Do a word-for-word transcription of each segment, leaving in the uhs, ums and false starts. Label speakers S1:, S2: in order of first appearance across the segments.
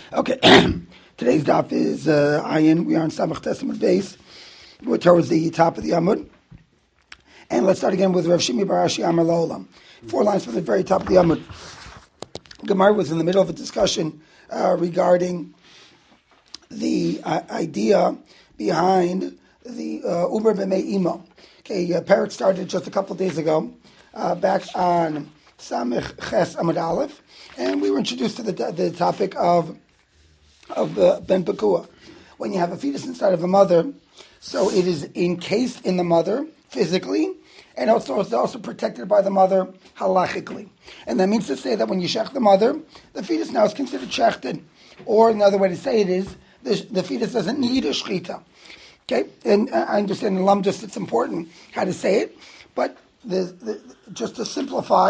S1: Okay, today's daf is uh, Ayin. We are on Samach Testament base. We're towards the top of the Amud. And let's start again with Rav Shimi bar Ashi Amar La'olam. Four lines from the very top of the Amud. Gemara was in the middle of a discussion uh, regarding the uh, idea behind the uh, Uber B'mei Imo. Okay, uh, Parak started just a couple of days ago, uh, back on Samech Ches Amud Aleph, and we were introduced to the, the topic of of uh, Ben Pekua. When you have a fetus inside of a mother, so it is encased in the mother physically, and also it's also protected by the mother halachically. And that means to say that when you shech the mother, the fetus now is considered shechted. Or another way to say it is, the, the fetus doesn't need a shechita. Okay, and I understand in Lamdus it's important how to say it, but the, the, just to simplify,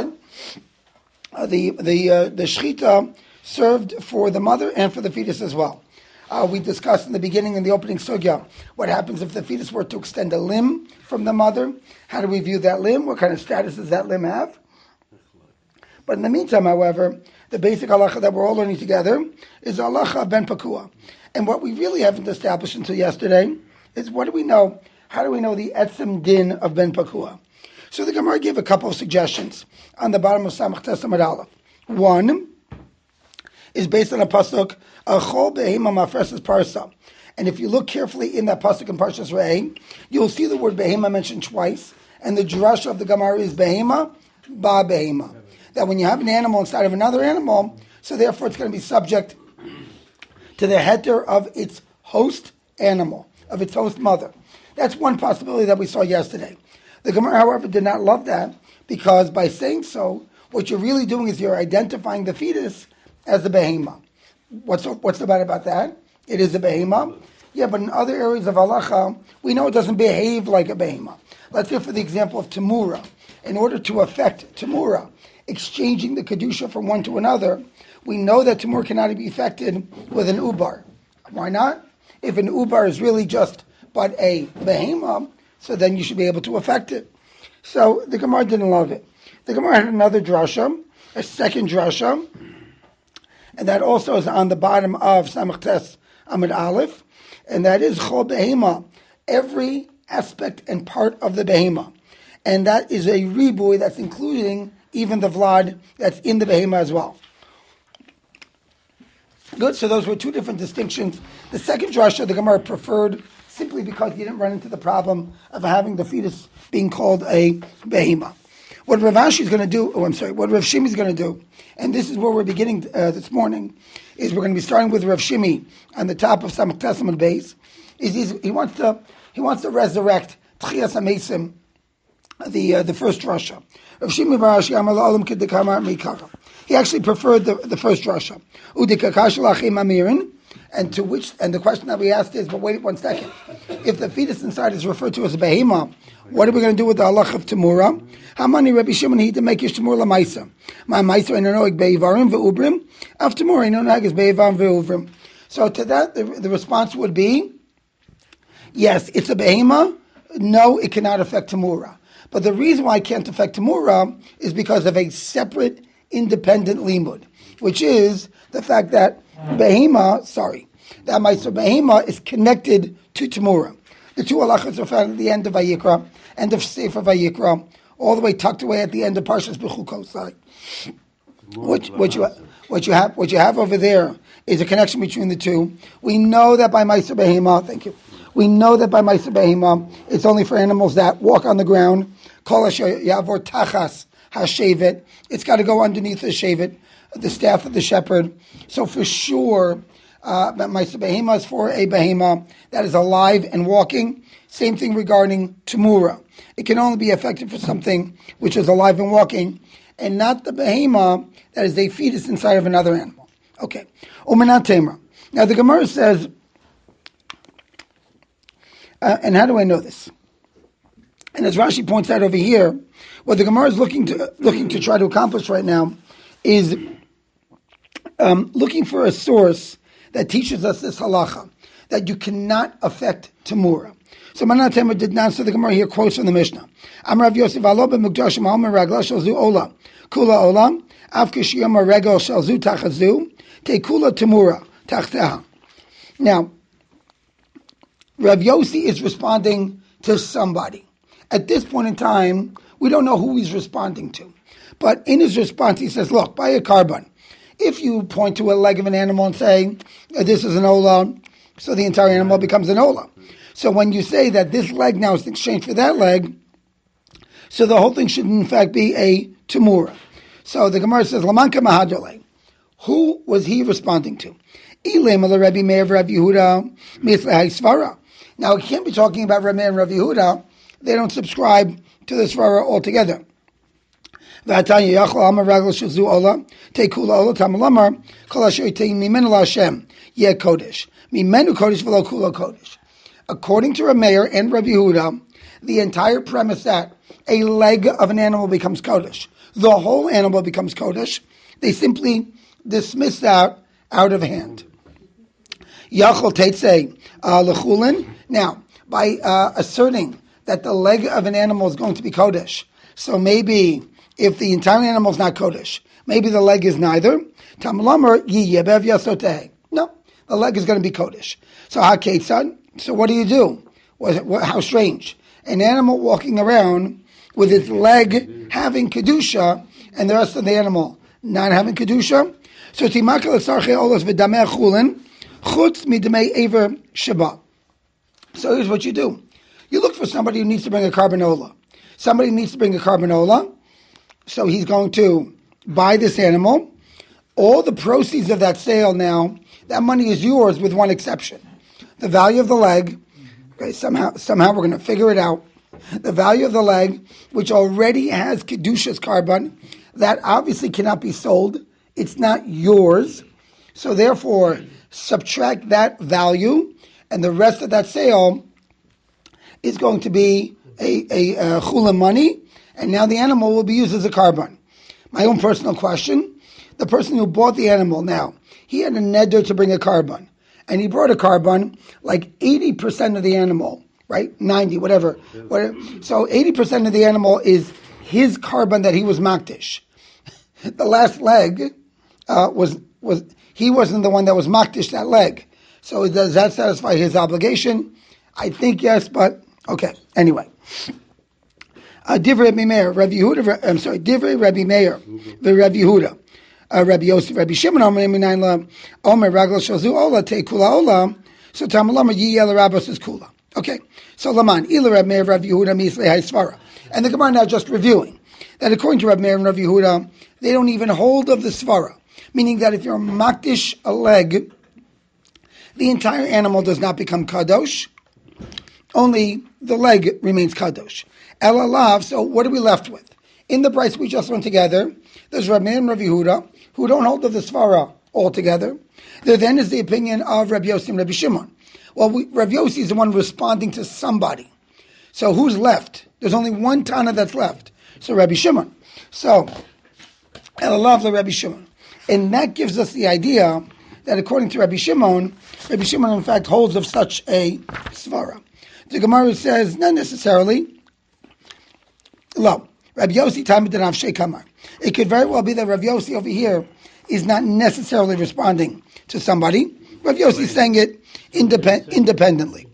S1: uh, the the uh, the shechita served for the mother and for the fetus as well. Uh, we discussed in the beginning, in the opening sugya, what happens if the fetus were to extend a limb from the mother. How do we view that limb? What kind of status does that limb have? But in the meantime, however, the basic halacha that we're all learning together is halacha ben pakua. And what we really haven't established until yesterday is, what do we know? How do we know the etzem din of ben pakua? So the Gemara gave a couple of suggestions on the bottom of Samach Testament Aleph. One is based on a pasuk, Achol behema mafreses parsa. And if you look carefully in that pasuk in Parshas Re'eh, you'll see the word behema mentioned twice, and the drasha of the Gemara is behema ba behema. That when you have an animal inside of another animal, so therefore it's going to be subject to the heter of its host animal, of its host mother. That's one possibility that we saw yesterday. The Gemara, however, did not love that, because by saying so, what you're really doing is you're identifying the fetus as the behema. What's what's the bad about that? It is a behema. Yeah, but in other areas of halacha, we know it doesn't behave like a behema. Let's say for the example of temura. In order to affect temura, exchanging the kedusha from one to another, we know that temura cannot be affected with an ubar. Why not? If an ubar is really just but a behema, so then you should be able to affect it. So the Gemara didn't love it. The Gemara had another drasha, a second drasha, and that also is on the bottom of Samach Tes Amud Aleph, and that is Chol Behema, every aspect and part of the Behema. And that is a ribuy that's including even the vlad that's in the Behema as well. Good, so those were two different distinctions. The second drasha, the Gemara preferred simply because you didn't run into the problem of having the fetus being called a Behema. What Rav Ashi is going to do, oh, I'm sorry, what Rav Shimi is going to do, and this is where we're beginning uh, this morning, is we're going to be starting with Rav Shimi on the top of Samach Testament base. Is he wants to he wants to resurrect Tchias HaMesim, the uh, the first drasha. Rav Shimi bar Ashi Amar La'olam K'dekamar Mikara. He actually preferred the, the first drasha. Udikakash Lachim Amirin. And to which, and the question that we asked is, but wait one second. If the fetus inside is referred to as a behema, what are we going to do with the halach of temura? How many Rabbi Shimon he to make his temura lamaisa? My maisa ino noeg beivarim ve'ubrim. Af temura ino noeg is beivarim ve'ubrim. So to that, the, the response would be, yes, it's a behema. No, it cannot affect temura. But the reason why it can't affect temura is because of a separate, independent limud, which is the fact that behema, sorry, that Ma'aser behema is connected to temura. The two halachas are found at the end of Vayikra, end of Sefer Vayikra, all the way tucked away at the end of Parshas Bechukot. What, what you what you have what you have over there is a connection between the two. We know that by Ma'aser behema, thank you. We know that by Ma'aser behema, it's only for animals that walk on the ground. Kol asher yavor tachas hashevet. It's got to go underneath the shevet, the staff of the shepherd. So for sure, uh, Ma'aser behema is for a behema that is alive and walking. Same thing regarding temura. It can only be effective for something which is alive and walking, and not the behema that is a fetus inside of another animal. Okay. Umenat temra. Now the Gemara says, uh, and how do I know this? And as Rashi points out over here, what the Gemara is looking to looking to try to accomplish right now is um, looking for a source that teaches us this halacha, that you cannot affect temura. So Manat Temra did not, so the Gemara here quotes from the Mishnah. Am Rav Yosef alo b'mukdashim alma ragla shel zu ola, kula ola, af kishiyama regel shel zu tachazu, te kula temura, tachteha. Now, Rav Yossi is responding to somebody. At this point in time, we don't know who he's responding to. But in his response, he says, look, buy a carbon. If you point to a leg of an animal and say, this is an ola, so the entire animal becomes an ola. So when you say that this leg now is in exchange for that leg, so the whole thing should in fact be a temura. So the Gemara says, Lamanka Mahadole. Who was he responding to? Rabbi Meir Rabbi Yehuda. Now, he can't be talking about Rabbi Meir and Rabbi Yehuda. They don't subscribe to the svara altogether. According to Rabbi Meir and Rabbi Yehuda, the entire premise that a leg of an animal becomes kodesh, the whole animal becomes kodesh, they simply dismiss that out of hand. Yachol Teitzei Lechulin. Now, by uh, asserting that the leg of an animal is going to be kodesh, so maybe if the entire animal is not kodesh, maybe the leg is neither. Tamlamer Yiyebev Yasoteh. No, the leg is going to be kodesh. So HaKeitzad. So what do you do? How strange. An animal walking around with its leg having kedusha and the rest of the animal not having kedusha. So timakal sarche olos v'damei chulin chutz midamei aver sheba. So here's what you do. You look for somebody who needs to bring a carbanola. Somebody needs to bring a carbanola. So he's going to buy this animal. All the proceeds of that sale now, that money is yours with one exception. The value of the leg, okay, somehow somehow we're going to figure it out. The value of the leg, which already has Kedusha's carbon, that obviously cannot be sold. It's not yours. So therefore, subtract that value, and the rest of that sale is going to be a, a, a chula money, and now the animal will be used as a carbon. My own personal question, the person who bought the animal now, he had a neder to bring a carbon, and he brought a carbon, like eighty percent of the animal, right? ninety, whatever. whatever. So eighty percent of the animal is his carbon that he was makdish. The last leg uh, was, was, he wasn't the one that was makdish that leg. So does that satisfy his obligation? I think yes, but okay. Anyway. Uh, Divrei Rabbi Meir, Rabbi Yehuda, I'm sorry, Divrei Rabbi Meir, the Rabbi Yehuda, uh, Rabbi Yosef, Rabbi Shimon, Omer Minayin Omer Ragla Shazu Ola Te Kula Ola. So Tamalama Yiyel Rabbos is Kula. Okay, so Laman Ila Rabbi Meir, Rabbi Yehuda Mislei Haisvara, and the Gemara now just reviewing that according to Rabbi Meir and Rabbi Yehuda, they don't even hold of the svara, meaning that if you're makdish a leg, the entire animal does not become kadosh. Only the leg remains kadosh. El alav. So what are we left with? In the price we just went together, there's Rabbi Meir and Rabbi Yehuda who don't hold of the svara altogether. There then is the opinion of Rabbi Yossi and Rabbi Shimon. Well, we, Rabbi Yossi is the one responding to somebody. So who's left? There's only one Tana that's left. So Rabbi Shimon. So El alav the Rabbi Shimon, and that gives us the idea that according to Rabbi Shimon, Rabbi Shimon in fact holds of such a svara. The Gemara says, not necessarily. Lo, Rabbi Yossi Tamid Rav Shekamar. It could very well be that Rabbi Yossi over here is not necessarily responding to somebody. Rabbi Yossi is saying it independ- independently.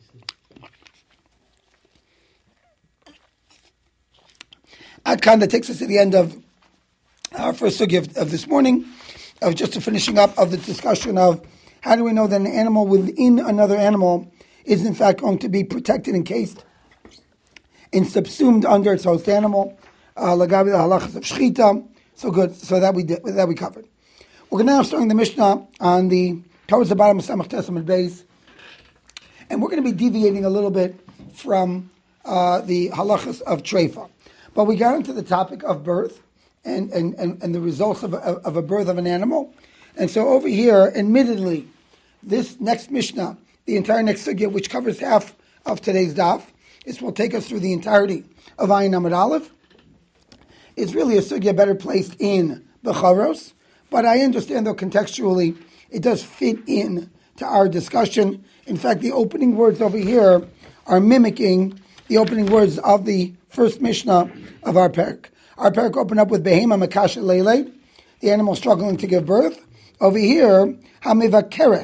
S1: Adkan, that takes us to the end of our first sugya of, of this morning, of just a finishing up of the discussion of how do we know that an animal within another animal is in fact going to be protected, encased, and subsumed under its host animal. Lagabi the halachas of shchita. So good. So that we did, that we covered. We're now starting the Mishnah on the towards the bottom of Samach Testament base, and we're going to be deviating a little bit from uh, the halachas of treifa. But we got into the topic of birth and and, and, and the results of a, of a birth of an animal, and so over here, admittedly, this next Mishnah, the entire next sugya, which covers half of today's daf, this will take us through the entirety of Ayin Amud Aleph. It's really a sugya better placed in Becharos, but I understand though contextually it does fit in to our discussion. In fact, the opening words over here are mimicking the opening words of the first Mishnah of our parak. Our parak opened up with Behema Makasha Leilei, the animal struggling to give birth. Over here, Hamiva Keres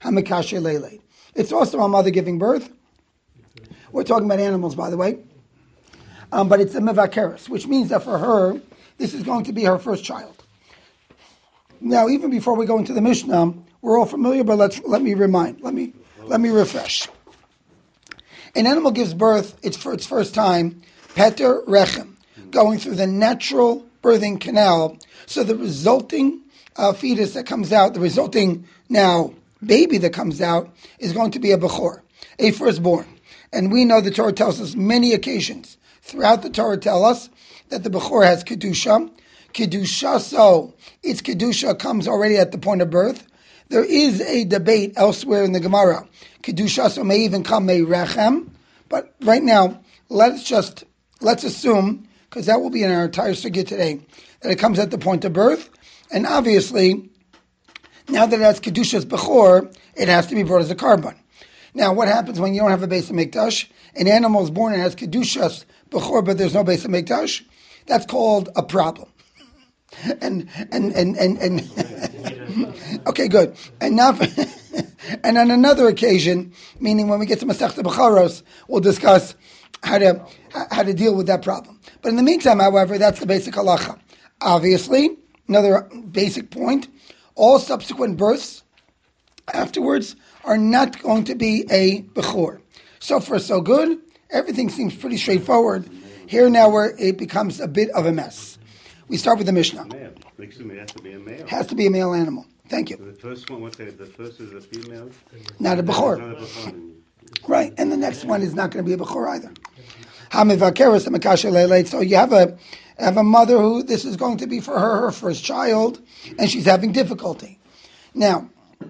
S1: hamikashe lele. It's also a mother giving birth. We're talking about animals, by the way. Um, but it's a mevakeres, which means that for her, this is going to be her first child. Now, even before we go into the Mishnah, we're all familiar, but let's let me remind, let me let me refresh. An animal gives birth, it's for its first time, Peter Rechem, going through the natural birthing canal. So the resulting uh, fetus that comes out, the resulting now baby that comes out, is going to be a Bechor, a firstborn. And we know the Torah tells us many occasions throughout the Torah tell us that the Bechor has Kedusha. Kedusha, so its Kedusha comes already at the point of birth. There is a debate elsewhere in the Gemara. Kedusha, so may even come a Rechem. But right now, let's just, let's assume, because that will be in our entire sugya today, that it comes at the point of birth. And obviously, now that it has Kedusha's Bechor, it has to be brought as a carbon. Now, what happens when you don't have a Beis HaMikdash? An animal is born and has Kedusha's Bechor, but there's no Beis HaMikdash? That's called a problem. And, and, and, and, and okay, good. And now, and on another occasion, meaning when we get to Masechta Becharos, we'll discuss how to, how to deal with that problem. But in the meantime, however, that's the basic halacha. Obviously, another basic point, all subsequent births afterwards are not going to be a Bechor. So far, so good. Everything seems pretty straightforward. Here now where it becomes a bit of a mess. We start with the Mishnah.
S2: Male. It has to be a male.
S1: Has to be a male animal. Thank you.
S2: So the first one, what's that? The first is a female?
S1: Not a Bechor.
S2: Not a Bechor.
S1: Right, and the next one is not going to be a Bechor either. Hamivakeres Hamikashe lele. So you have a have a mother who this is going to be for her, her first child, and she's having difficulty. Now,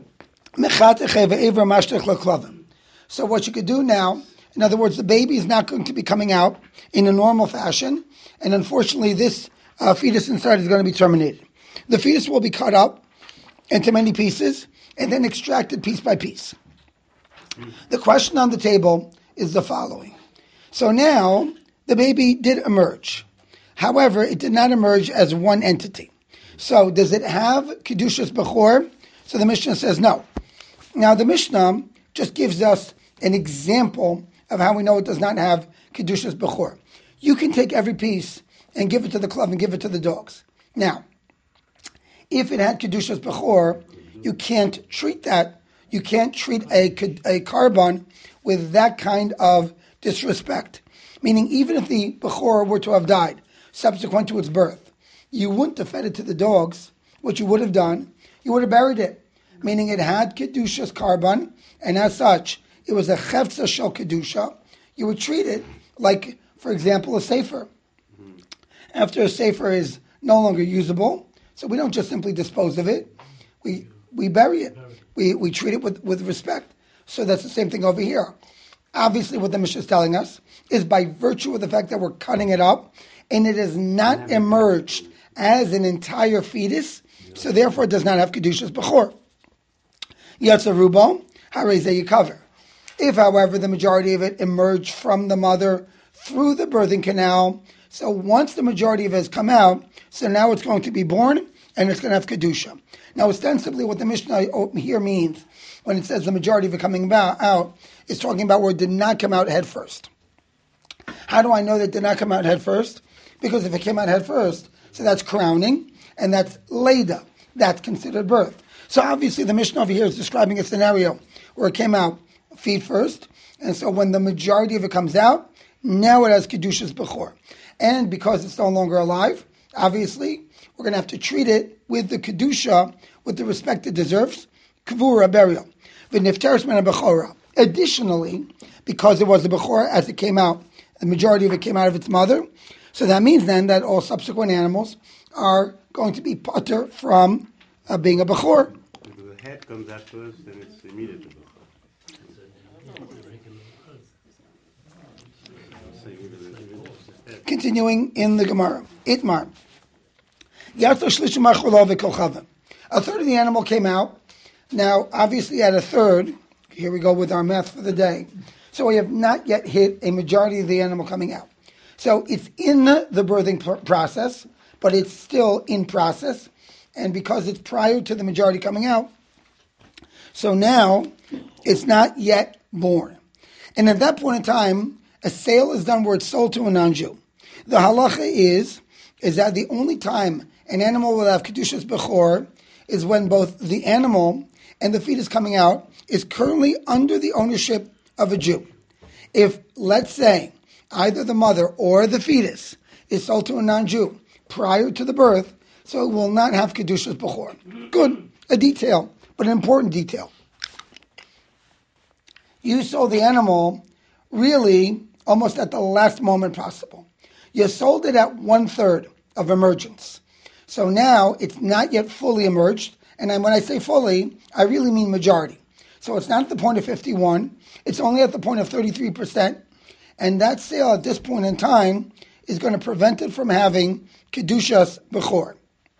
S1: so what you could do now, in other words, the baby is not going to be coming out in a normal fashion, and unfortunately this uh, fetus inside is going to be terminated. The fetus will be cut up into many pieces and then extracted piece by piece. The question on the table is the following. So now, the baby did emerge. However, it did not emerge as one entity. So does it have Kedushas Bechor? So the Mishnah says no. Now the Mishnah just gives us an example of how we know it does not have Kedushas Bechor. You can take every piece and give it to the club and give it to the dogs. Now, if it had Kedushas Bechor, you can't treat that. You can't treat a, a carbon with that kind of disrespect. Meaning, even if the Bechor were to have died subsequent to its birth, you wouldn't have fed it to the dogs. What you would have done, you would have buried it. Meaning it had Kedushas carbon, and as such, it was a Chefza Shel Kedusha. You would treat it like, for example, a sefer. After a sefer is no longer usable, so we don't just simply dispose of it, we we bury it. We we treat it with, with respect. So that's the same thing over here. Obviously what the Mishnah is telling us is by virtue of the fact that we're cutting it up, and it has not emerged as an entire fetus, so therefore it does not have Kedushas Bechor. Yatzarubo, Hareze Yikaver. If, however, the majority of it emerged from the mother through the birthing canal, so once the majority of it has come out, so now it's going to be born, and it's going to have Kedusha. Now, ostensibly, what the Mishnah here means, when it says the majority of it coming about, out, is talking about where it did not come out head first. How do I know that it did not come out head first? Because if it came out head first, so that's crowning, and that's Leda. That's considered birth. So obviously, the Mishnah over here is describing a scenario where it came out feet first, and so when the majority of it comes out, now it has Kedushas Bechor. And because it's no longer alive, obviously, we're going to have to treat it with the Kedusha, with the respect it deserves, Kvura, burial. V'nifteres min ha-Bechora. Additionally, because it was a Bechor as it came out, the majority of it came out of its mother, so that means then that all subsequent animals are going to be pater from uh, being a Bechor.
S2: If the head comes out first, then it's immediately Bechor.
S1: Continuing in the Gemara, Itmar. A third of the animal came out. Now, obviously at a third, here we go with our math for the day. So we have not yet hit a majority of the animal coming out. So it's in the birthing process, but it's still in process. And because it's prior to the majority coming out, So now it's not yet born. And at that point in time, a sale is done where it's sold to a non-Jew. The halacha is, is that the only time an animal will have Kedushas Bechor is when both the animal and the fetus coming out is currently under the ownership of a Jew. If, let's say, either the mother or the fetus is sold to a non-Jew prior to the birth, so it will not have Kedushas Bechor. Good, a detail, but an important detail. You sold the animal really almost at the last moment possible. You sold it at one-third of emergence. So now it's not yet fully emerged, and when I say fully, I really mean majority. So it's not at the point of fifty-one, it's only at the point of thirty-three percent, and that sale at this point in time is going to prevent it from having Kedushas Bechor.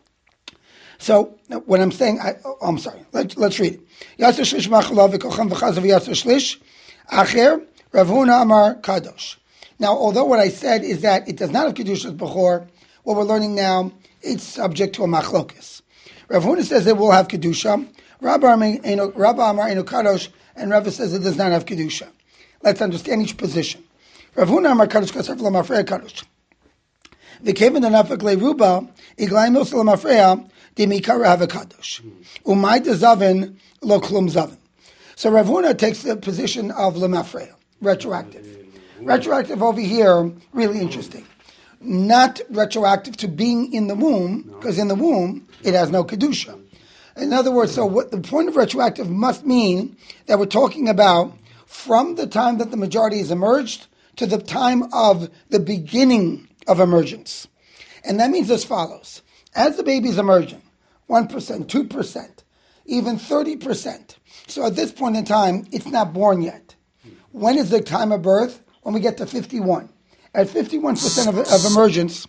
S1: So what I'm saying, I, oh, I'm sorry, Let, let's read it. Yasser shlish machalav v'kocham v'chazav yasser shlish, acher Rav Huna Amar Kadosh. Now, although what I said is that it does not have Kedushas Bechor, what we're learning now, it's subject to a machlokas. Rav Huna says it will have Kedusha, Rabbi Amar Eno Kadosh, and Rav says it does not have Kedusha. Let's understand each position. Rav Huna Amar Kadosh Kasef Lamafreya Kadosh. V'keven denafek leruba, iglayim milsa lamafreya, dimikara have a Kadosh. Umay dezaven lo klum zaven. So Rav Huna takes the position of lamafreya, retroactive. Retroactive over here, really interesting. Not retroactive to being in the womb, because in the womb, it has no Kedusha. In other words, so what the point of retroactive must mean that we're talking about from the time that the majority is emerged to the time of the beginning of emergence. And that means as follows. As the baby is emerging, one percent, two percent, even thirty percent. So at this point in time, it's not born yet. When is the time of birth? When we get to fifty-one. At fifty-one percent of, of emergence,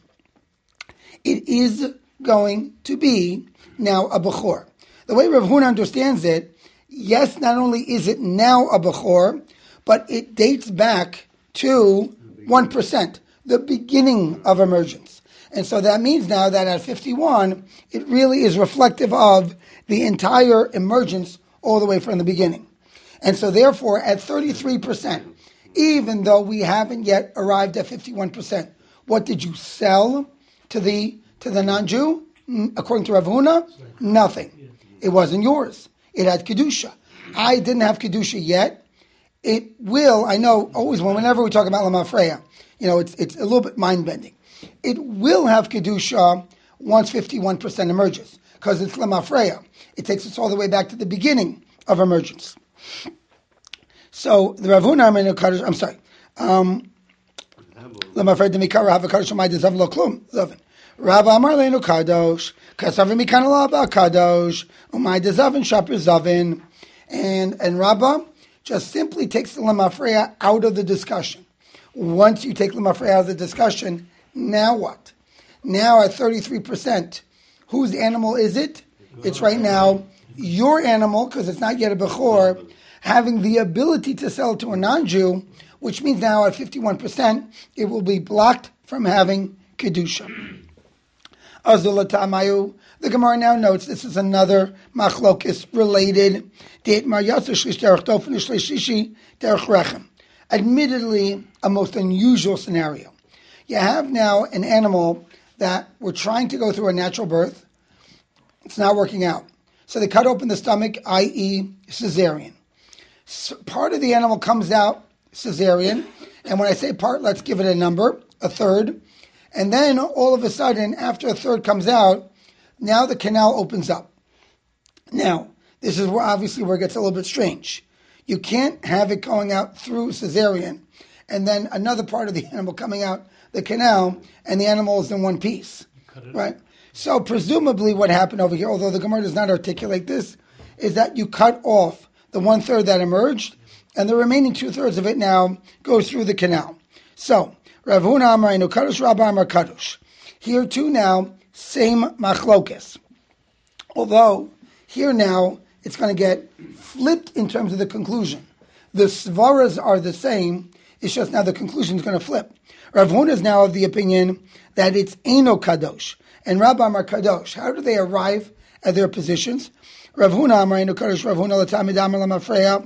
S1: it is going to be now a Bechor. The way Rav Huna understands it, yes, not only is it now a Bechor, but it dates back to one percent, the beginning of emergence. And so that means now that at fifty-one, it really is reflective of the entire emergence all the way from the beginning. And so therefore, at thirty-three percent, even though we haven't yet arrived at fifty-one percent, what did you sell to the to the non-Jew? According to Rav Huna, nothing. It wasn't yours. It had Kedusha. I didn't have Kedusha yet. It will, I know, always, whenever we talk about Lamafreya, you know, it's it's a little bit mind-bending. It will have Kedusha once fifty-one percent emerges, because it's Lamafreya. It takes us all the way back to the beginning of emergence. So the Rav Huna Amar Kadosh, I'm sorry. Um, Lamafreya demikara have a Kadosh Umay dezav lo klum zaven. Rabbi Amar Leinu Kadosh Kasavim Mikan Alaba Kadosh Umay dezaven Shapir Zavin, and and Rabba just simply takes the Lamafreya out of the discussion. Once you take Lamafreya out of the discussion, now what? Now at thirty-three percent, whose animal is it? It's right now your animal, because it's not yet a Bechor, having the ability to sell to a non-Jew, which means now at fifty-one percent, it will be blocked from having Kedusha. Azula Tamayu, the Gemara now notes this is another machlokis related. Admittedly, a most unusual scenario. You have now an animal that we're trying to go through a natural birth. It's not working out. So they cut open the stomach, that is cesarean. So part of the animal comes out cesarean, and when I say part, let's give it a number, a third. And then all of a sudden, after a third comes out, now the canal opens up. Now, this is where obviously where it gets a little bit strange. You can't have it going out through cesarean, and then another part of the animal coming out the canal, and the animal is in one piece, right? So presumably what happened over here, although the Gemara does not articulate this, is that you cut off the one-third that emerged, and the remaining two-thirds of it now goes through the canal. So, Rav Huna Amar Eno Kadosh, Rabbi Amar Kadosh. Here too now, same machlokes. Although, here now, it's going to get flipped in terms of the conclusion. The svaras are the same, it's just now the conclusion is going to flip. Rav Huna is now of the opinion that it's Eno Kadosh, and Rabbi Amar Kadosh. How do they arrive at their positions. Rav Huna Amarinu Kadosh Rav Huna Latamid Amar Lamafreya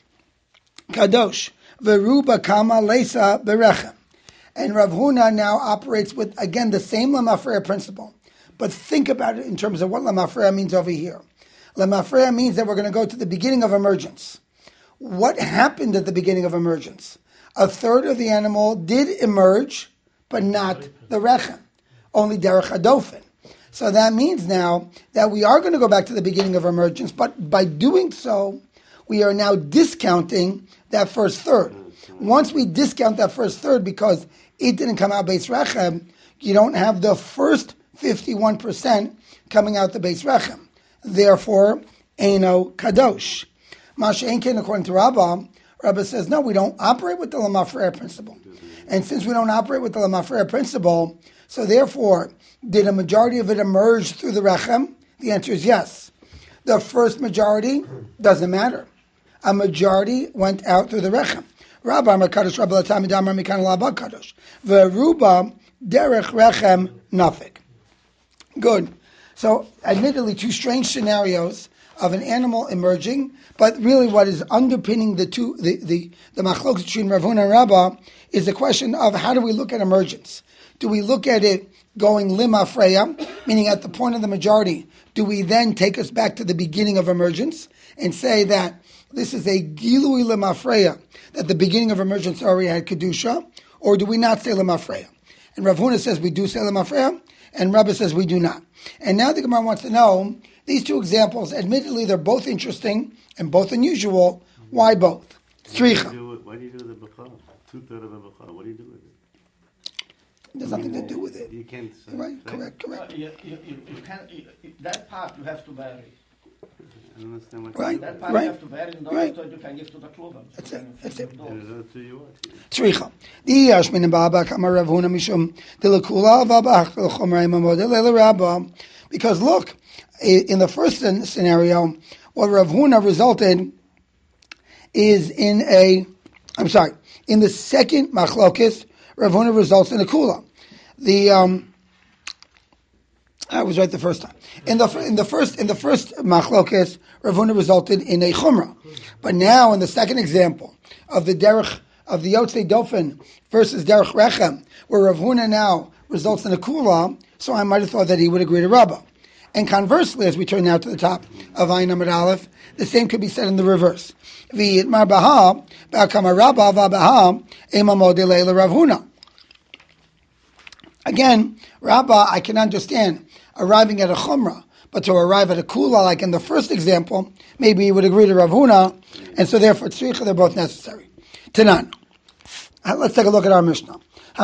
S1: Kadosh Veruba Kama Lesa Berechem. And Rav Huna now operates with, again, the same Lamafreya principle. But think about it in terms of what Lamafreya means over here. Lamafreya means that we're going to go to the beginning of emergence. What happened at the beginning of emergence? A third of the animal did emerge, but not the rechem, only derech hadofin. So that means now that we are going to go back to the beginning of emergence, but by doing so, we are now discounting that first third. Once we discount that first third because it didn't come out base rechem, you don't have the first fifty-one percent coming out the base rechem. Therefore, Eino Kadosh. Masha Enkin, according to Rabbah, Rabbah says, no, we don't operate with the Lamafreya principle. And since we don't operate with the Lamafreya principle, so therefore, did a majority of it emerge through the Rechem? The answer is yes. The first majority doesn't matter. A majority went out through the Rechem. Rabbah Makadosh Rabbah Latami Damar Mikan Laba Kadosh. Veruba Derech Rechem Nafik. Good. So, admittedly, two strange scenarios of an animal emerging, but really what is underpinning the two, the, the, the machlokes between Rav Huna and Rabbah is the question of how do we look at emergence? Do we look at it going limafreya, meaning at the point of the majority, do we then take us back to the beginning of emergence and say that this is a gilui limafreya, that the beginning of emergence already had kedusha, or do we not say limafreya? And Rav Huna says we do say limafreya, and Rabbah says we do not. And now the Gemara wants to know, these two examples, admittedly, they're both interesting and both unusual. Why both? Tzricha.
S2: Why do you do the bechal? Two-thirds of the bechal. What do you do with it?
S1: There's nothing to do with it.
S2: You can't say.
S1: Right, correct, correct.
S3: No, you, you, you, you can't, you, that part you have to vary.
S2: I don't understand what
S1: Right.
S2: you
S3: That part
S1: Right.
S3: you have to vary, and the
S1: Right.
S3: rest you can give to the children.
S1: That's it, that's it.
S2: do. That's who you are.
S1: Tzricha. Di yashmin ba'aba kama Rav Huna mishum dilakula v'abach v'chomer imamod elele Rabbah. Because look, in the first scenario, what Rav Huna resulted is in a, I'm sorry, in the second machlokis, Rav Huna results in a kula. The um, I was right the first time. In the in the first in the first machlokis, Rav Huna resulted in a chumrah. But now in the second example of the derech of the yotzei dofen versus derech rechem, where Rav Huna now results in a kula, so I might have thought that he would agree to Rabbah. And conversely, as we turn now to the top of Ayin Amud Aleph, the same could be said in the reverse. V'yitmar baha ba'kama Rabbah v'baha ema modele Rav Huna. Again, Rabbah, I can understand arriving at a chumrah, but to arrive at a kula, like in the first example, maybe he would agree to Rav Huna, and so therefore tzricha, they're both necessary. Tanan. Let's take a look at our Mishnah.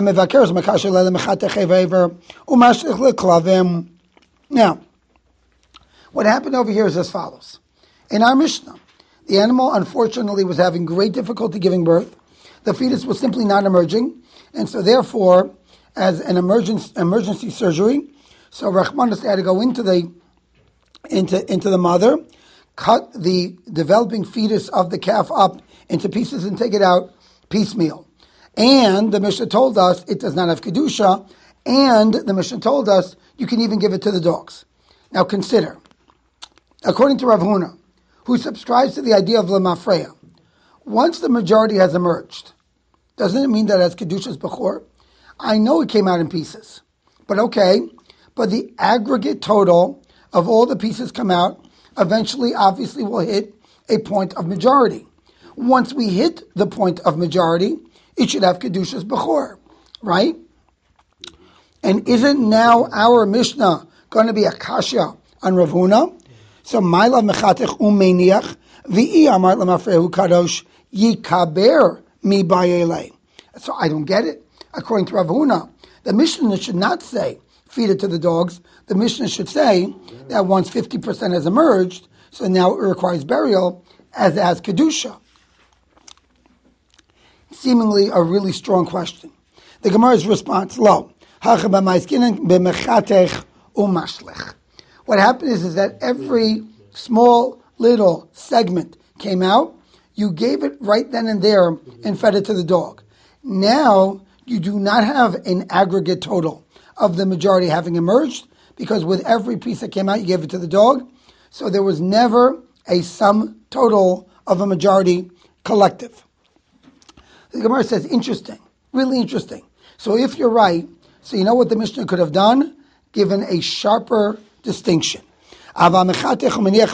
S1: Now, what happened over here is as follows. In our Mishnah, the animal unfortunately was having great difficulty giving birth. The fetus was simply not emerging, and so therefore, as an emergency, emergency surgery, so Rachmanis had to go into the into into the mother, cut the developing fetus of the calf up into pieces and take it out piecemeal. And the Mishnah told us it does not have kedusha, and the Mishnah told us you can even give it to the dogs. Now consider, according to Rav Huna, who subscribes to the idea of lemafreya, once the majority has emerged, doesn't it mean that as kedusha's bechor? I know it came out in pieces, but okay, but the aggregate total of all the pieces come out eventually obviously will hit a point of majority. Once we hit the point of majority, it should have kedusha's bechor, right? And isn't now our Mishnah going to be a kasha on Rav Huna? So, Ma'ila mechatech umeniach v'i amar lemafrehu kadosh yikaber mi bayelei. So I don't get it. According to Rav Huna, the Mishnah should not say feed it to the dogs. The Mishnah should say that once fifty percent has emerged, so now it requires burial as as kedusha. Seemingly a really strong question. The Gemara's response, lo. What happened is, is that every small little segment came out, you gave it right then and there and fed it to the dog. Now, you do not have an aggregate total of the majority having emerged, because with every piece that came out, you gave it to the dog. So there was never a sum total of a majority collective. The Gemara says, interesting, really interesting. So if you're right, so you know what the Mishnah could have done? Given a sharper distinction. You know, at the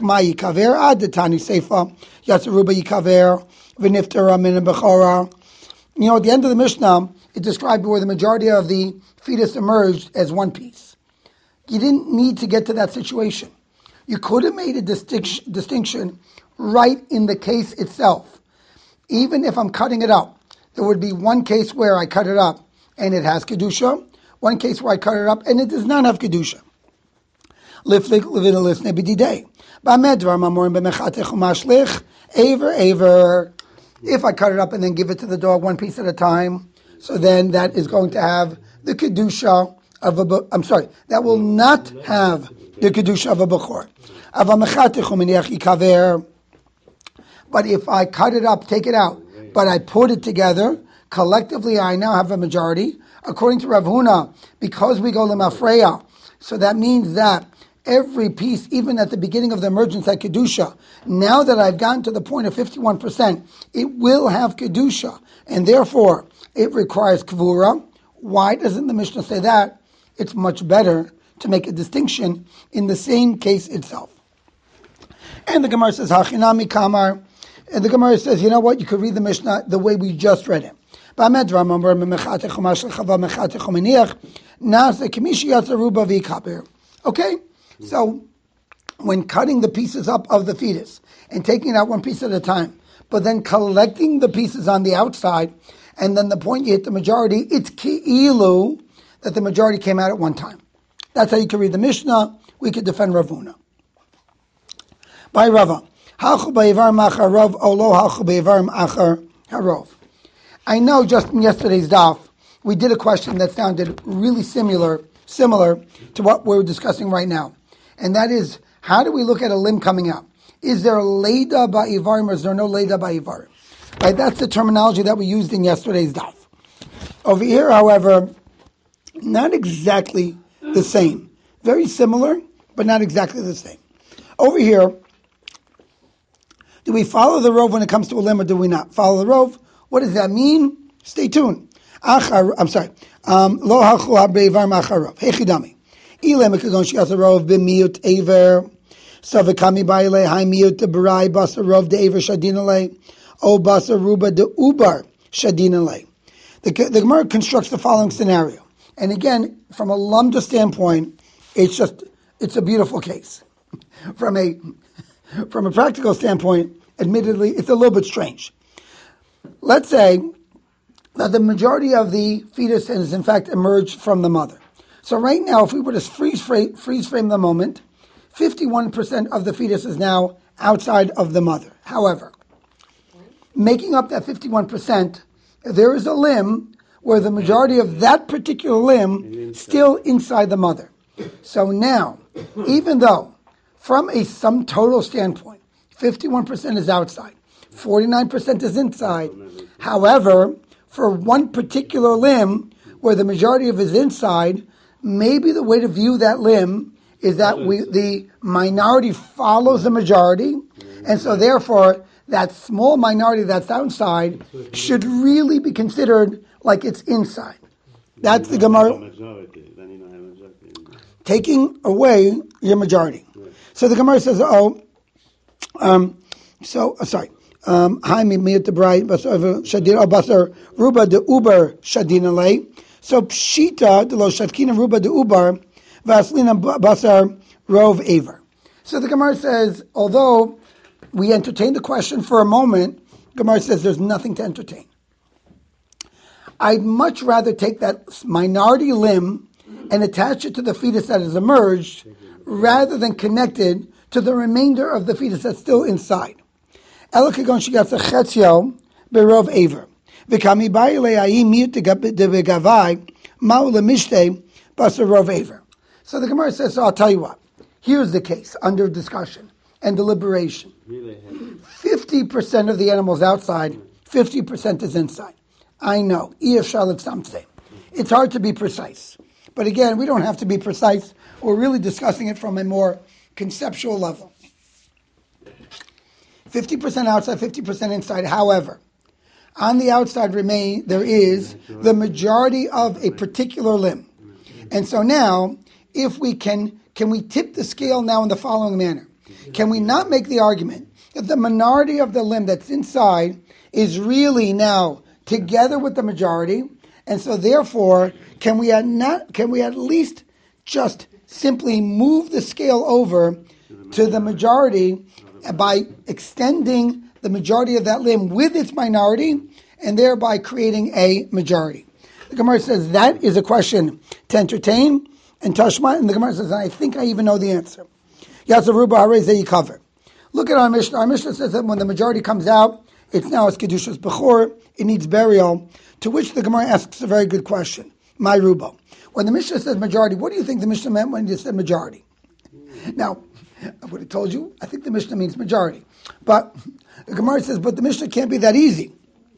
S1: end of the Mishnah, it described where the majority of the fetus emerged as one piece. You didn't need to get to that situation. You could have made a distinction, distinction right in the case itself. Even if I'm cutting it up, there would be one case where I cut it up and it has Kedusha, one case where I cut it up and it does not have Kedusha. If I cut it up and then give it to the dog one piece at a time, so then that is going to have the Kedusha of a, I'm sorry, that will not have the Kedusha of a Bechor. But if I cut it up, take it out, but I put it together, collectively I now have a majority. According to Rav Huna, because we go Lemafreya, so that means that every piece, even at the beginning of the emergence at Kedusha, now that I've gotten to the point of fifty-one percent, it will have Kedusha, and therefore it requires Kvura. Why doesn't the Mishnah say that? It's much better to make a distinction in the same case itself. And the Gemara says, Hachinami Kamar, and the Gemara says, you know what, you could read the Mishnah the way we just read it. Okay? So, when cutting the pieces up of the fetus and taking out one piece at a time, but then collecting the pieces on the outside, and then the point you hit the majority, it's ki'ilu that the majority came out at one time. That's how you can read the Mishnah. We could defend Rav Huna. By Rava. I know just in yesterday's daf, we did a question that sounded really similar, similar to what we're discussing right now. And that is, how do we look at a limb coming out? Is there a leida ba'ivarim or is there no leida ba'ivarim? Right, that's the terminology that we used in yesterday's daf. Over here, however, not exactly the same. Very similar, but not exactly the same. Over here, do we follow the rove when it comes to a limb or do we not? Follow the rove? What does that mean? Stay tuned. Achar, I'm sorry. Lo halchu ha'beivar ma'acharov. Hechidami. Ilem ekadon shi'asarov b'miyut aver. Savakami ba'ile hai miyut de'barai basarov de'aver shadinale. O basaruba de'ubar shadinale. The, the Gemara constructs the following scenario. And again, from a Lamda standpoint, it's just, it's a beautiful case. From a, from a practical standpoint, admittedly, it's a little bit strange. Let's say that the majority of the fetus has in fact emerged from the mother. So right now, if we were to freeze frame, freeze frame the moment, fifty-one percent of the fetus is now outside of the mother. However, making up that fifty-one percent, there is a limb where the majority of that particular limb still inside the mother. So now, even though from a sum total standpoint, fifty-one percent is outside, forty-nine percent is inside. However, for one particular limb where the majority of it is inside, maybe the way to view that limb is that we, the minority follows the majority, and so therefore that small minority that's outside should really be considered like it's inside. That's the Gemara. Taking away your majority. So the Gemara says, oh, um, so, uh, sorry. Um, so pshita de lo shatkina ruba de ubar vaslina basar rov aver. So the Gemara says, although we entertain the question for a moment, Gemara says there's nothing to entertain. I'd much rather take that minority limb and attach it to the fetus that has emerged rather than connected to the remainder of the fetus that's still inside. Elakagon shigatsa chetzio berov aver. V'kami ba'ilei ayi miyut degavai ma'u lemishte basar rov aver. So the Gemara says, so I'll tell you what. Here's the case under discussion and deliberation. fifty percent of the animal's outside, fifty percent is inside. I know. It's hard to be precise. But again, we don't have to be precise. We're really discussing it from a more conceptual level. fifty percent outside, fifty percent inside. However, on the outside remain there is the majority of a particular limb. And so now, if we can, can we tip the scale now in the following manner? Can we not make the argument that the minority of the limb that's inside is really now together with the majority, and so therefore, can we at not can we at least just simply move the scale over to the majority by extending the majority of that limb with its minority, and thereby creating a majority? The Gemara says that is a question to entertain and Tashma, and the Gemara says, I think I even know the answer. Yazaruba Harei cover. Look at our Mishnah. Our Mishnah says that when the majority comes out, it's now as Kedushas Bechor, it needs burial, to which the Gemara asks a very good question. My Rubo. When the Mishnah says majority, what do you think the Mishnah meant when it said majority? Now, I would have told you, I think the Mishnah means majority. But the Gemara says, but the Mishnah can't be that easy.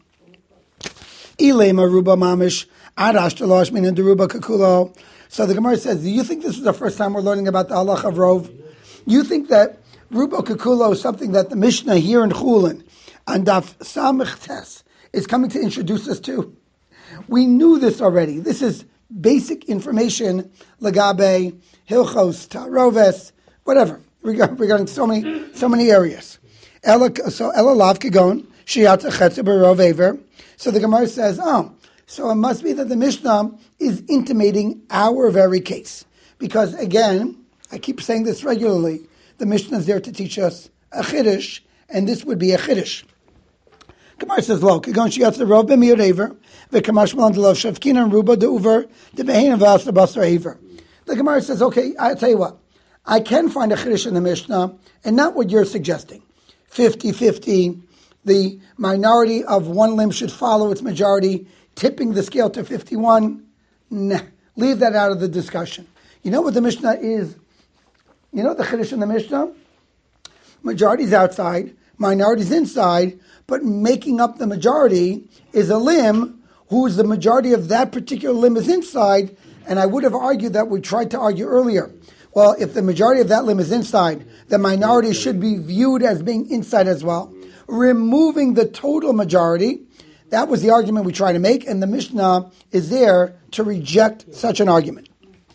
S1: Ilay Maruba Mamish, Adash Talosh Min Deruba Kakulo. So the Gemara says, do you think this is the first time we're learning about the halach of Rov? You think that Ruba Kakulo is something that the Mishnah here in Chulin, and Daf Samech Tes, is coming to introduce us to? We knew this already. This is basic information, Lagabe, Hilchos, Taroves, whatever, regarding so many so many areas. Ela, so Ela Lav Kagon, Shiat Chetze Berov Aver. So the Gemara says, oh, so it must be that the Mishnah is intimating our very case. Because again, I keep saying this regularly, the Mishnah is there to teach us a Chiddush, and this would be a Chiddush. Gemara says, lo, Kagon Shiat Berov B'mir Aver, V'kamash Malan Delav Shavkin and Ruba De'uver, De'behin and Vas Basar Aver. The Gemara says, okay, I'll tell you what, I can find a Chiddush in the Mishnah, and not what you're suggesting. fifty-fifty, the minority of one limb should follow its majority, tipping the scale to fifty-one. Nah, leave that out of the discussion. You know what the Mishnah is? You know the Chiddush in the Mishnah? Majority's outside, minority's inside, but making up the majority is a limb whose the majority of that particular limb is inside, and I would have argued that we tried to argue earlier. Well, if the majority of that limb is inside, the minority should be viewed as being inside as well. Removing the total majority, that was the argument we tried to make, and the Mishnah is there to reject such an argument.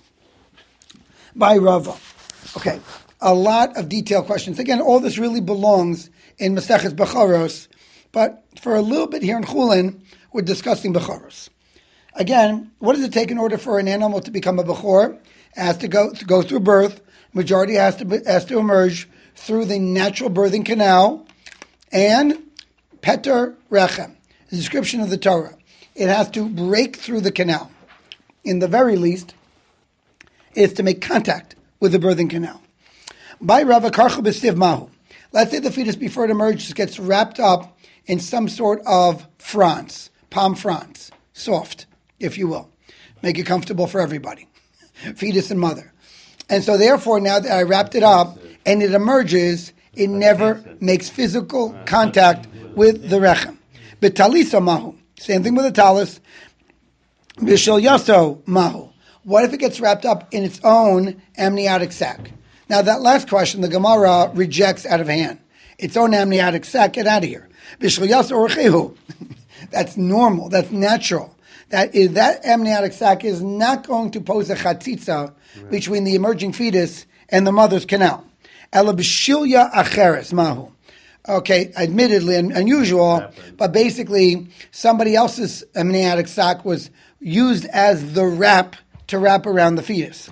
S1: By Rava. Okay, a lot of detailed questions. Again, all this really belongs in Maseches Bechoros, but for a little bit here in Chulin, we're discussing Bechoros. Again, what does it take in order for an animal to become a Bechor? It has to go to go through birth. Majority has to be, has to emerge through the natural birthing canal, and Peter Rechem, the description of the Torah. It has to break through the canal. In the very least, is to make contact with the birthing canal. By Rava Karchu B'Siv Mahu. Let's say the fetus before it emerges gets wrapped up in some sort of fronds, palm fronds, soft, if you will. Make it comfortable for everybody, fetus and mother. And so therefore, now that I wrapped it up and it emerges, it never makes physical contact with the rechem. B'talisa mahu. Same thing with the talis. B'shel yaso mahu. What if it gets wrapped up in its own amniotic sac? Now that last question, the Gemara rejects out of hand. Its own amniotic sac, get out of here. B'shel yaso orchehu. That's normal. That's natural. That is, that amniotic sac is not going to pose a chatzitza right. between the emerging fetus and the mother's canal. Ela b'shilya acheres mahu. Okay, admittedly un- unusual, but basically somebody else's amniotic sac was used as the wrap to wrap around the fetus.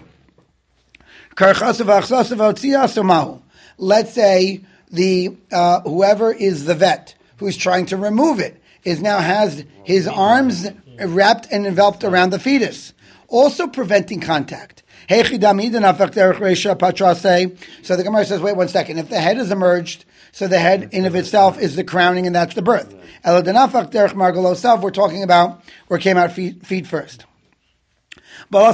S1: Let's say the uh, whoever is the vet who's trying to remove it is now has his arms wrapped and enveloped around the fetus, also preventing contact. So the Gemara says, wait one second. If the head is emerged, so the head in of itself is the crowning, and that's the birth. We're talking about where it came out feet, feet first. Let's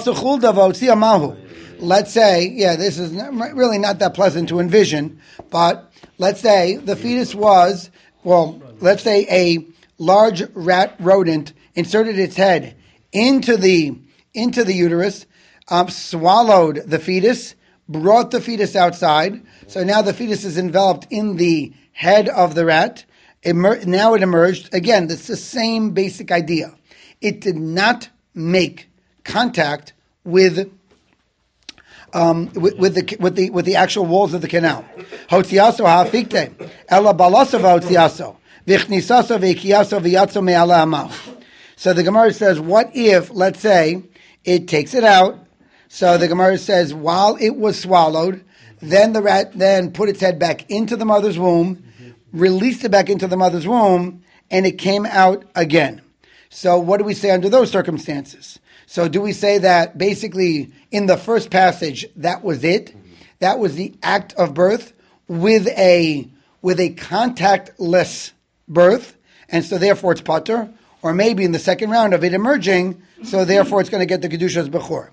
S1: say, yeah, this is not, really not that pleasant to envision, but let's say the fetus was, well, let's say a large rat rodent inserted its head into the into the uterus, um, swallowed the fetus, brought the fetus outside. So now the fetus is enveloped in the head of the rat. Emer- now it emerged. Again, it's the same basic idea. It did not make contact with Um, with, with the with the with the actual walls of the canal. Hotziaso ha'afikte ela balasav hotziaso v'chnisaso v'kiyaso v'yatso me'ala ha'mach. So the Gemara says, what if, let's say, it takes it out? So the Gemara says, while it was swallowed, then the rat then put its head back into the mother's womb, released it back into the mother's womb, and it came out again. So what do we say under those circumstances? So do we say that basically in the first passage that was it? That was the act of birth with a with a contactless birth, and so therefore it's pater? Or maybe in the second round of it emerging, so therefore it's going to get the kedushas bechor.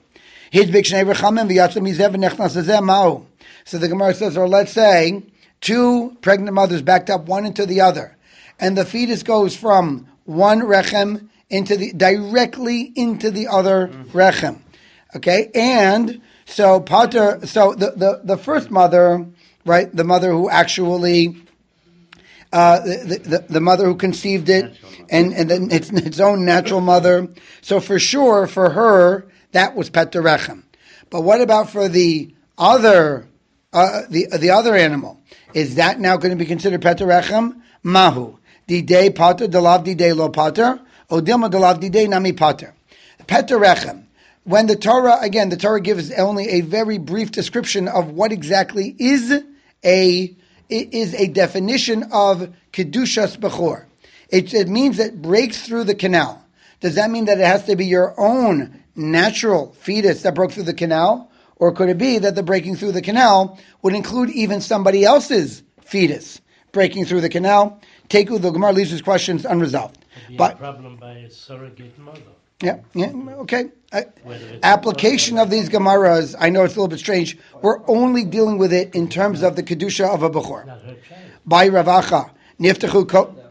S1: So the Gemara says, or let's say two pregnant mothers backed up one into the other, and the fetus goes from one rechem into the directly into the other rechem, okay? And so pater, so the, the, the first mother, right, the mother who actually, uh, the, the the mother who conceived it, and and then it's its own natural mother. So for sure, for her, that was pater rechem. But what about for the other, uh, the the other animal? Is that now going to be considered pater rechem? Mahu didei pater delav didei lo pater. Odilma delav didei nami pater. Pater rechem. When the Torah, again, the Torah gives only a very brief description of what exactly is a is a definition of kedushas bechor. It, it means that it breaks through the canal. Does that mean that it has to be your own natural fetus that broke through the canal? Or could it be that the breaking through the canal would include even somebody else's fetus breaking through the canal? Teku, the Gemara leaves his questions unresolved.
S4: Be
S1: But
S4: a problem by a surrogate mother.
S1: Yeah, yeah, okay. Uh, application of these Gemaras, I know it's a little bit strange. We're only dealing with it in terms of the Kedusha of a Bechor. By Ravacha, Niftachu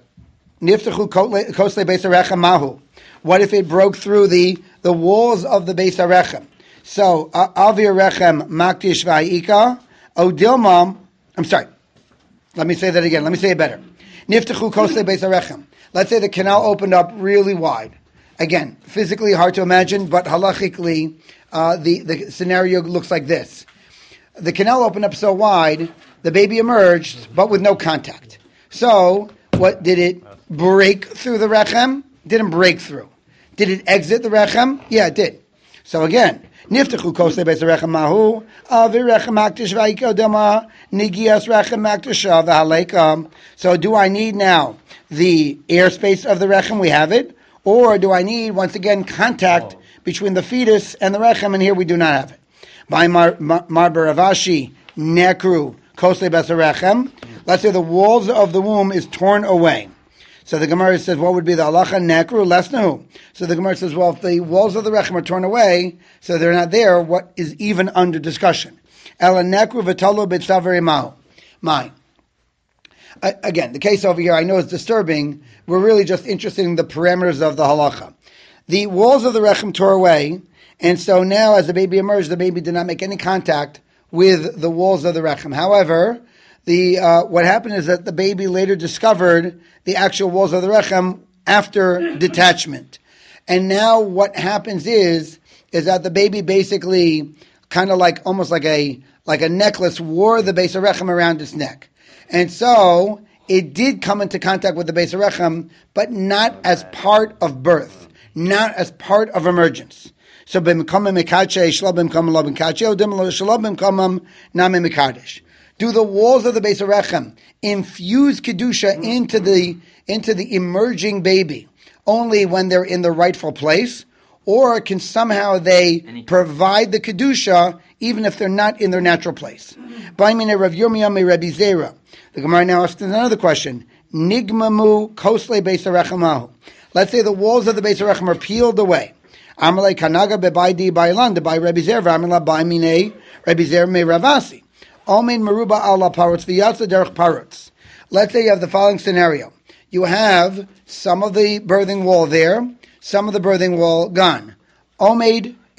S1: Kosle Beis HaRechem Mahu. What if it broke through the, the walls of the Beis HaRechem? So, Avir Rechem Maktish Va'ika, Odilmam, I'm sorry, let me say that again, let me say it better. Niftachu Kosle Beis HaRechem. Let's say the canal opened up really wide. Again, physically hard to imagine, but halachically, uh, the, the scenario looks like this. The canal opened up so wide, the baby emerged, but with no contact. So, what did it break through the rechem? Didn't break through. Did it exit the rechem? Yeah, it did. So again, niftachu kosei beis rechem mahu, avir rechem aktish va'ika nigias rechem aktisha v'halekam. So do I need now the airspace of the rechem? We have it. Or do I need, once again, contact between the fetus and the rechem? And here we do not have it. By Mar Baravashi, nekru, kosle besarechem. Let's say the walls of the womb is torn away. So the Gemara says, what would be the halacha? Nekru, lesnahu. So the Gemara says, well, if the walls of the rechem are torn away, so they're not there, what is even under discussion? Ela nekru v'talo b'tzavari mahu. Mine. Again, the case over here I know is disturbing. We're really just interested in the parameters of the halacha. The walls of the rechem tore away, and so now as the baby emerged, the baby did not make any contact with the walls of the rechem. However, the uh, what happened is that the baby later discovered the actual walls of the rechem after detachment. And now what happens is, is that the baby basically kind of like, almost like a, like a necklace wore the Beis HaRechem around its neck. And so it did come into contact with the Beis HaRechem, but not as part of birth, not as part of emergence. So b'mkomem mekache shlo b'mkomem lo b'mkache odim lo shlo b'mkomem name mekadesh. Do the walls of the Beis HaRechem infuse kedusha into the into the emerging baby only when they're in the rightful place, or can somehow they provide the kedusha even if they're not in their natural place? B'mine Rav Yirmiyah Rabbi Zera. The Gemara now asks another question. Nigmamu kosle Beis HaRechem. Let's say the walls of the Beis HaRechem are peeled away. Amalei kanaga bebaidi bailan by Rabbi Zera v'amila b'mine Rabbi Zera me Ravasi. Omen meruba ala parutz v'yatsa derech parutz. Let's say you have the following scenario. You have some of the birthing wall there, some of the birthing wall gone. Omed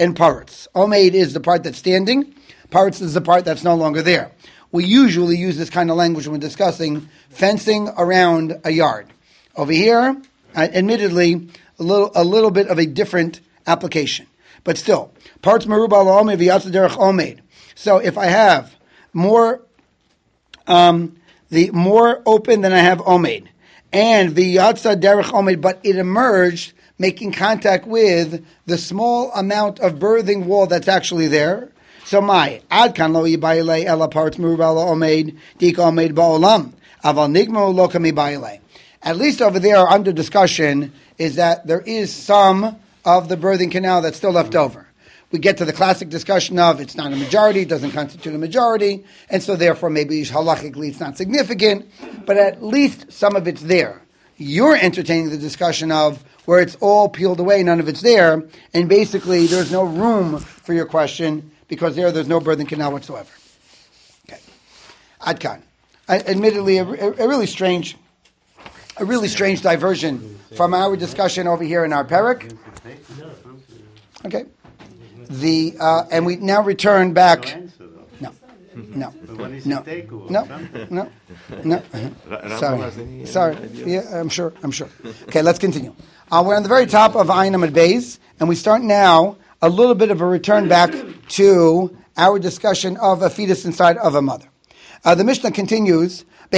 S1: and paritz. Omeid is the part that's standing. Paritz is the part that's no longer there. We usually use this kind of language when discussing fencing around a yard. Over here, uh, admittedly, a little a little bit of a different application. But still, parts meruba omeid v'yatsa derech omeid. So if I have more, um, the more open than I have omeid, and v'yatsa derech omeid, but it emerged, making contact with the small amount of birthing wall that's actually there. So my ad kan lo yibayle ela parts meruba omeid dik omeid ba'olam aval nigmo lo kami bayle. At least over there, under discussion, is that there is some of the birthing canal that's still left over. We get to the classic discussion of it's not a majority, it doesn't constitute a majority, and so therefore maybe halachically it's not significant, but at least some of it's there. You're entertaining the discussion of where it's all peeled away, none of it's there, and basically there's no room for your question because there there's no birthing canal whatsoever. Okay, Adkan. Admittedly, a, a, a really strange, a really strange diversion from our discussion over here in our parak. Okay, the uh, and we now return back. No, no, no, no, no, no. Sorry, sorry. Yeah, I'm sure. I'm sure. Okay, let's continue. Uh, we're on the very top of Ayin Amud Beis, and we start now a little bit of a return back to our discussion of a fetus inside of a mother. Uh, the Mishnah continues. So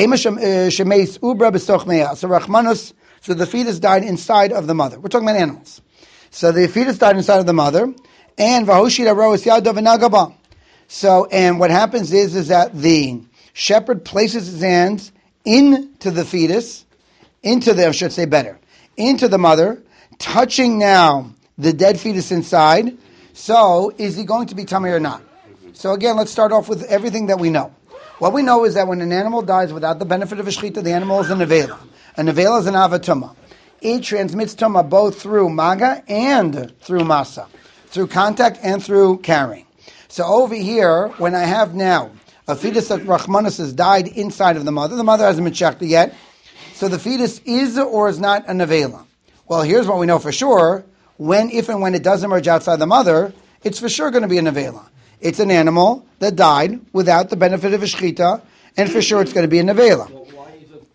S1: Rachmanus, so the fetus died inside of the mother. We're talking about animals. So the fetus died inside of the mother, and Vahoshida Roas Yadav Nagaba. So, and what happens is, is that the shepherd places his hands into the fetus, into the, I should say better, into the mother, touching now the dead fetus inside. So, is he going to be tummy or not? So again, let's start off with everything that we know. What we know is that when an animal dies without the benefit of a shechita, the animal is a nevela. A nevela is an avatuma. It transmits tumah both through maga and through masa, through contact and through carrying. So over here, when I have now a fetus that Rachmanis has died inside of the mother, the mother hasn't been checked yet, so the fetus is or is not a nevela. Well, here's what we know for sure. When, if and when it does emerge outside the mother, it's for sure going to be a nevela. It's an animal that died without the benefit of a shechita, and for sure it's going to be a nevela.
S3: Well, why is it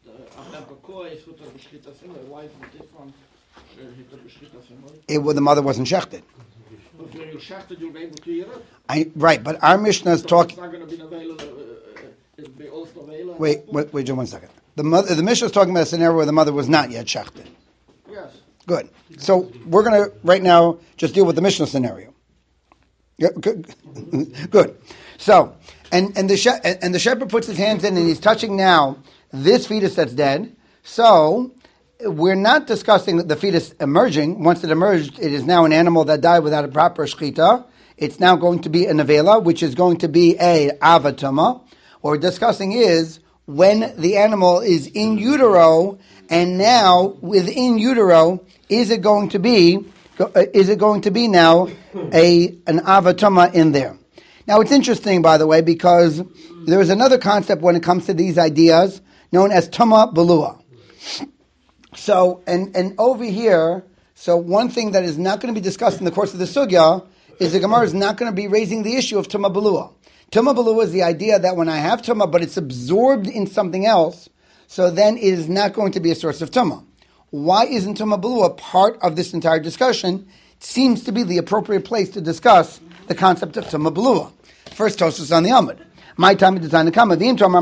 S3: why is it different?
S1: It, well, the mother wasn't shechted.
S3: If you're shechted, you'll be able to hear it.
S1: I, right, but our Mishnah is
S3: So
S1: talking.
S3: it's not going to be nevela. Uh, it'll be also nevela.
S1: Wait, wait, wait, just one second. The mother, the Mishnah is talking about a scenario where the mother was not yet shechted.
S3: Yes.
S1: Good. So we're going to right now just deal with the Mishnah scenario. Yeah, good. Good. So, and and the she- and the shepherd puts his hands in and he's touching now this fetus that's dead. So we're not discussing the fetus emerging. Once it emerged, it is now an animal that died without a proper shechita. It's now going to be a nevela, which is going to be a avatama. What we're discussing is when the animal is in utero, and now within utero, is it going to be is it going to be now a an avatama in there? Now it's interesting, by the way, because there is another concept when it comes to these ideas known as tuma belua. So, and, and over here, so one thing that is not going to be discussed in the course of the sugya is the Gemara is not going to be raising the issue of tuma belua. Tuma belua is the idea that when I have tuma, but it's absorbed in something else, so then it is not going to be a source of tuma. Why isn't tuma belua part of this entire discussion? It seems to be the appropriate place to discuss the concept of tuma belua. First, Tosfos on the Amud. My time is the time to come.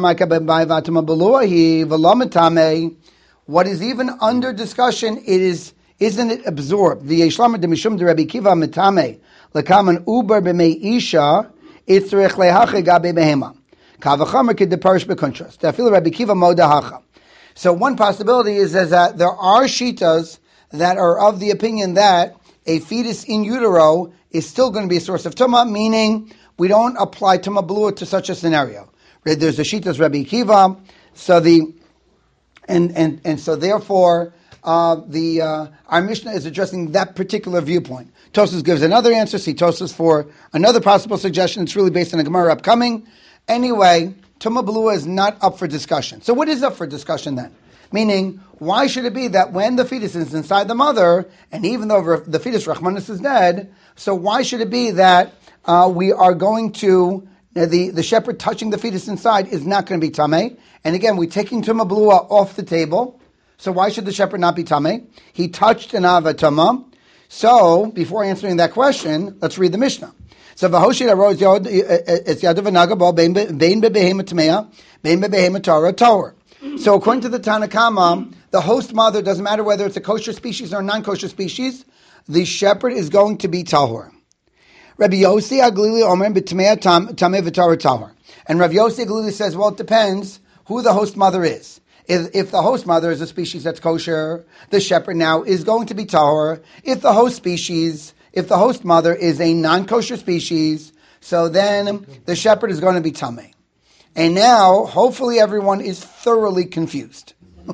S1: What is even under discussion, it is, isn't it absorbed? The Yeshlama de Mishum de Rabbi Kiva Mitame lekaman uber b'mei isha itzrich lehache gabe behema kavachamer kid deparish b'kuntras. Tafil Rabbi Kiva modahacha. So one possibility is, is that there are shitas that are of the opinion that a fetus in utero is still going to be a source of tumah, meaning we don't apply tumah belua to such a scenario. There's a shitas Rabbi Kiva, so the And and and so therefore, uh, the uh, our Mishnah is addressing that particular viewpoint. Tosfos gives another answer. See Tosfos for another possible suggestion. It's really based on a Gemara upcoming. Anyway, Tumah Belua is not up for discussion. So what is up for discussion then? Meaning, why should it be that when the fetus is inside the mother, and even though the fetus, Rachmanis, is dead, so why should it be that uh, we are going to, uh, the, the shepherd touching the fetus inside is not going to be tameh? And again, we're taking Tumah Blua off the table, so why should the shepherd not be tameh? He touched an avatama. So, before answering that question, let's read the Mishnah. So, Vahoshit arose it's Yadav Nagabal, Bain Bebehema Tamea, Bain Bebehema Torah, Torah. So, according to the Tanakama, the host mother, doesn't matter whether it's a kosher species or a non-kosher species, the shepherd is going to be tahor. Rabbi Yossi Aglili Omer b'tamei tamei v'tahor tahor. And Rabbi Yossi Aglili says, well, it depends who the host mother is. If, if the host mother is a species that's kosher, the shepherd now is going to be tahor. If the host species, if the host mother is a non-kosher species, so then the shepherd is going to be tamei. And now, hopefully everyone is thoroughly confused.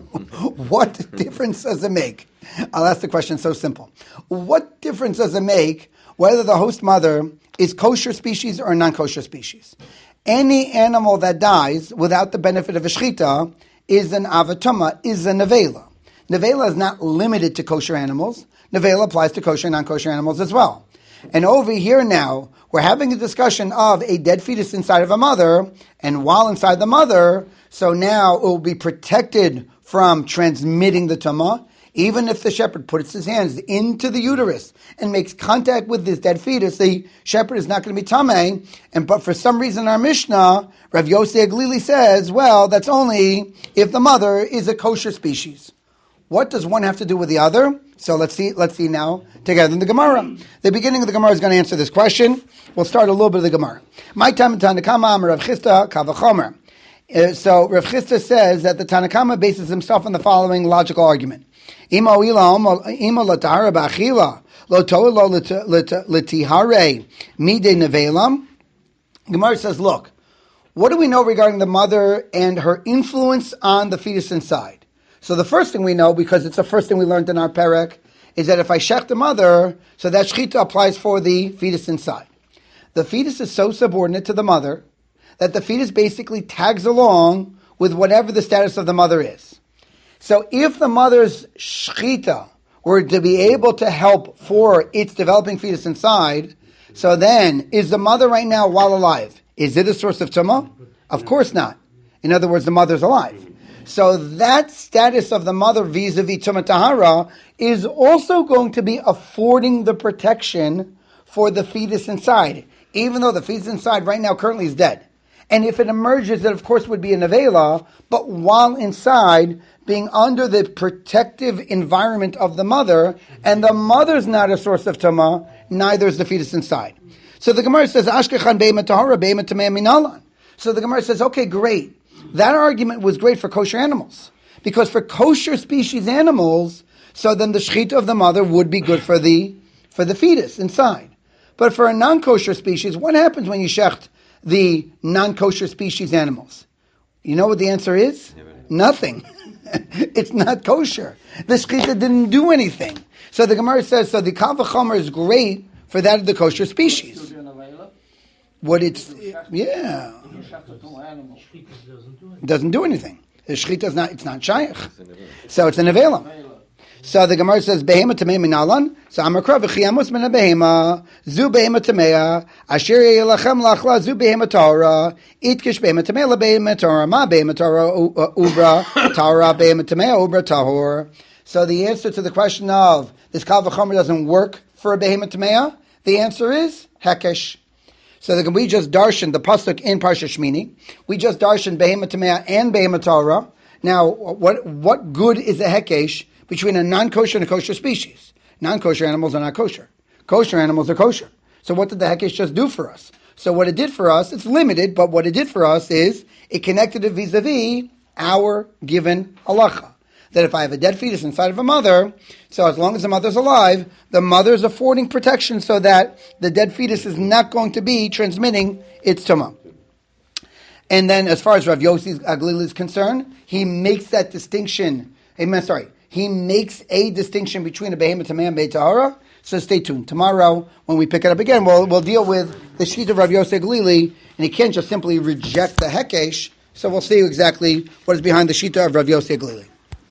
S1: What difference does it make? I'll ask the question so simple. What difference does it make whether the host mother is kosher species or non-kosher species? Any animal that dies without the benefit of a shechita is an avatama, is a nevela. Nevela is not limited to kosher animals. Nevela applies to kosher and non-kosher animals as well. And over here now, we're having a discussion of a dead fetus inside of a mother, and while inside the mother, so now it will be protected from transmitting the tumah. Even if the shepherd puts his hands into the uterus and makes contact with this dead fetus, the shepherd is not going to be tameh. And but for some reason, our Mishnah, Rav Yossi Aglili says, well, that's only if the mother is a kosher species. What does one have to do with the other? So let's see. Let's see now together in the Gemara. The beginning of the Gemara is going to answer this question. We'll start a little bit of the Gemara. My time Tanakama Rav Chisda Kavachomer. Uh, so Rav Chisda says that the Tanakama bases himself on the following logical argument. Ima ima latahara ba'achila lo to'elo letihare mide nevelam. Gemara says, look, what do we know regarding the mother and her influence on the fetus inside? So the first thing we know, because it's the first thing we learned in our perek, is that if I shech the mother, so that shechita applies for the fetus inside. The fetus is so subordinate to the mother that the fetus basically tags along with whatever the status of the mother is. So if the mother's shechita were to be able to help for its developing fetus inside, so then, is the mother right now while alive, is it a source of tumah? Of course not. In other words, the mother's alive. So that status of the mother vis-a-vis tumah tahara is also going to be affording the protection for the fetus inside, even though the fetus inside right now currently is dead. And if it emerges, that of course would be a nevela, but while inside, being under the protective environment of the mother, and the mother's not a source of tumah, neither is the fetus inside. So the Gemara says, Ashkechan be'ema tahara be'ema tamei minalan. So the Gemara says, okay, great. That argument was great for kosher animals. Because for kosher species animals, so then the shechita of the mother would be good for the for the fetus inside. But for a non-kosher species, what happens when you shecht the non-kosher species animals? You know what the answer is? Nothing. It's not kosher. The shechita didn't do anything. So the Gemara says, so the kal v'chomer is great for that of the kosher species. What it's, yeah. It doesn't do anything. The shechita is not, it's not shaykh. So it's a nevela. So the Gemara says, behema tamei minalan. So amakra v'chiamos min behema zu behema tamea asher yelachem lachla zu behema Torah itkish behema tamei la behema Torah ma behema Torah ubra Torah behema tamea ubra tahor. So the answer to the question of this kal v'chomer doesn't work for a behema tamea, the answer is hekesh. So the, we just darshan the pasuk in Parsha Shmini. We just darshan behema tamea and behema Torah. Now, what what good is a hekesh between a non-kosher and a kosher species? Non-kosher animals are not kosher. Kosher animals are kosher. So what did the hekesh just do for us? So what it did for us, it's limited, but what it did for us is it connected it vis-a-vis our given halacha. That if I have a dead fetus inside of a mother, so as long as the mother's alive, the mother's affording protection so that the dead fetus is not going to be transmitting its tumah. And then as far as Rav Yossi Aglili is concerned, he makes that distinction, I'm sorry, he makes a distinction between a behema tamei and beitahara. So stay tuned. Tomorrow, when we pick it up again, we'll, we'll deal with the sheet of Rav Yossi Aglili, and he can't just simply reject the hekesh, so we'll see exactly what is behind the sheet of Rav Yossi Aglili.